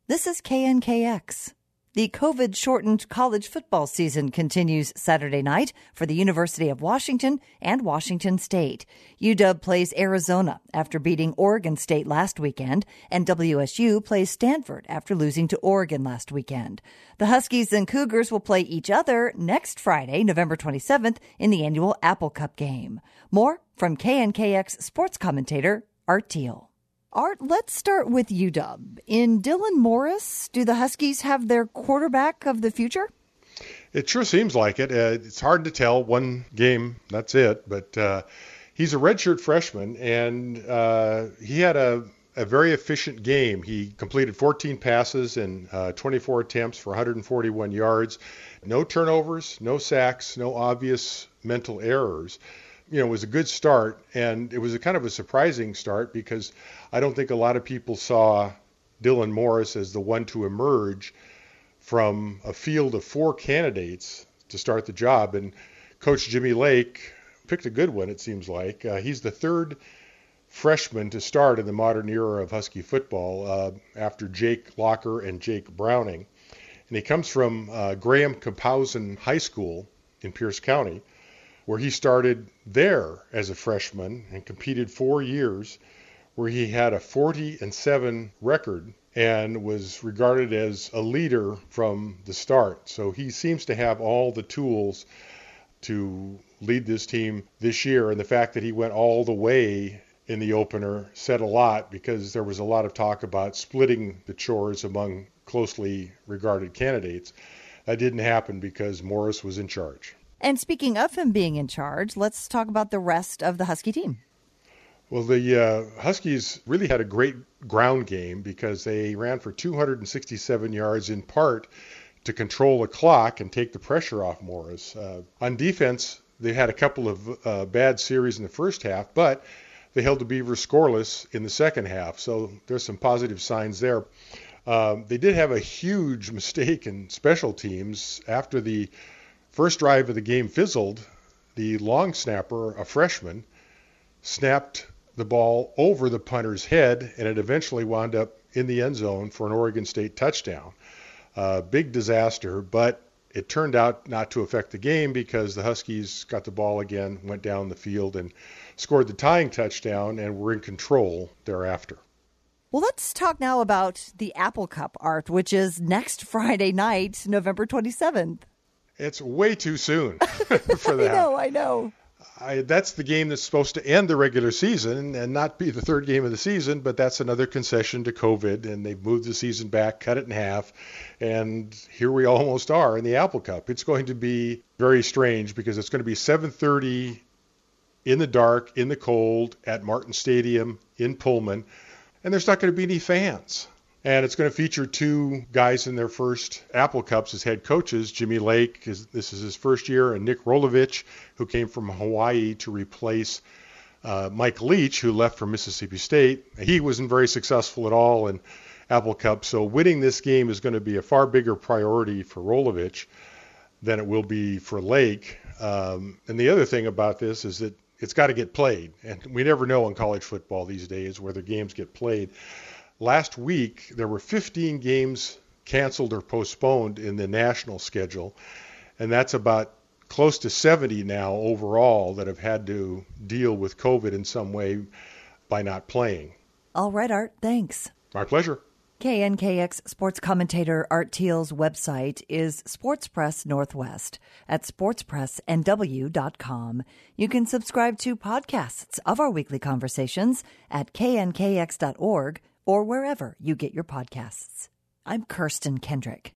This is KNKX. The COVID-shortened college football season continues Saturday night for the University of Washington and Washington State. UW plays Arizona after beating Oregon State last weekend, and WSU plays Stanford after losing to Oregon last weekend. The Huskies and Cougars will play each other next Friday, November 27th, in the annual Apple Cup game. More from KNKX sports commentator Art Teal. Art, let's start with UW. In Dylan Morris, do the Huskies have their quarterback of the future? It sure seems like it. It's hard to tell. One game, that's it. But he's a redshirt freshman, and he had a very efficient game. He completed 14 passes in 24 attempts for 141 yards. No turnovers, no sacks, no obvious mental errors. You know, it was a good start, and it was a kind of a surprising start because I don't think a lot of people saw Dylan Morris as the one to emerge from a field of 4 candidates to start the job. And Coach Jimmy Lake picked a good one, it seems like. He's the third freshman to start in the modern era of Husky football after Jake Locker and Jake Browning. And he comes from Graham Compausen High School in Pierce County, where he started there as a freshman and competed 4 years, where he had a 40-7 record and was regarded as a leader from the start. So he seems to have all the tools to lead this team this year. And the fact that he went all the way in the opener said a lot, because there was a lot of talk about splitting the chores among closely regarded candidates. That didn't happen because Morris was in charge. And speaking of him being in charge, let's talk about the rest of the Husky team. Well, the Huskies really had a great ground game because they ran for 267 yards, in part to control the clock and take the pressure off Morris. On defense, they had a couple of bad series in the first half, but they held the Beavers scoreless in the second half. So there's some positive signs there. They did have a huge mistake in special teams. After the first drive of the game fizzled, the long snapper, a freshman, snapped the ball over the punter's head, and it eventually wound up in the end zone for an Oregon State touchdown. Big disaster, but it turned out not to affect the game because the Huskies got the ball again, went down the field, and scored the tying touchdown and were in control thereafter. Well, let's talk now about the Apple Cup, Art, which is next Friday night, November 27th. It's way too soon for that. I know. That's the game that's supposed to end the regular season and not be the third game of the season, but that's another concession to COVID, and they've moved the season back, cut it in half, and here we almost are in the Apple Cup. It's going to be very strange because it's going to be 7:30 in the dark, in the cold, at Martin Stadium in Pullman, and there's not going to be any fans. And it's going to feature 2 guys in their first Apple Cups as head coaches. Jimmy Lake, this is his first year, and Nick Rolovich, who came from Hawaii to replace Mike Leach, who left from Mississippi State. He wasn't very successful at all in Apple Cup, so winning this game is going to be a far bigger priority for Rolovich than it will be for Lake. And the other thing about this is that it's got to get played, and we never know in college football these days whether games get played. Last week, there were 15 games canceled or postponed in the national schedule, and that's about close to 70 now overall that have had to deal with COVID in some way by not playing. All right, Art, thanks. My pleasure. KNKX sports commentator Art Teal's website is Sports Press Northwest at sportspressnw.com. You can subscribe to podcasts of our weekly conversations at knkx.org or wherever you get your podcasts. I'm Kirsten Kendrick.